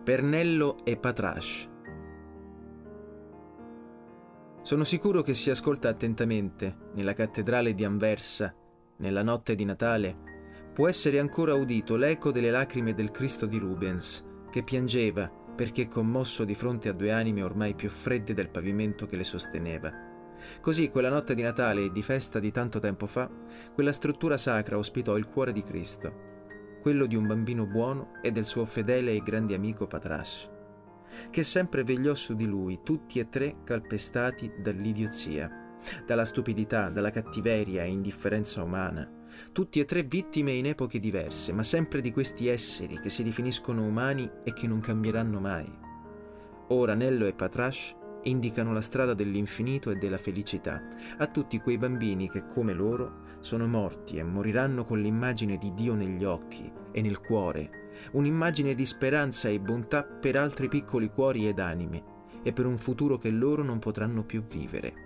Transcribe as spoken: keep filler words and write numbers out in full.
per Nello e Patrash. Sono sicuro che si ascolta attentamente, nella cattedrale di Anversa, nella notte di Natale, può essere ancora udito l'eco delle lacrime del Cristo di Rubens, che piangeva perché commosso di fronte a due anime ormai più fredde del pavimento che le sosteneva. Così, quella notte di Natale e di festa di tanto tempo fa, quella struttura sacra ospitò il cuore di Cristo, quello di un bambino buono e del suo fedele e grande amico Patrash, che sempre vegliò su di lui, tutti e tre calpestati dall'idiozia, dalla stupidità, dalla cattiveria e indifferenza umana, tutti e tre vittime in epoche diverse, ma sempre di questi esseri che si definiscono umani e che non cambieranno mai. Ora Nello e Patrash indicano la strada dell'infinito e della felicità a tutti quei bambini che, come loro, sono morti e moriranno con l'immagine di Dio negli occhi e nel cuore, un'immagine di speranza e bontà per altri piccoli cuori ed anime e per un futuro che loro non potranno più vivere.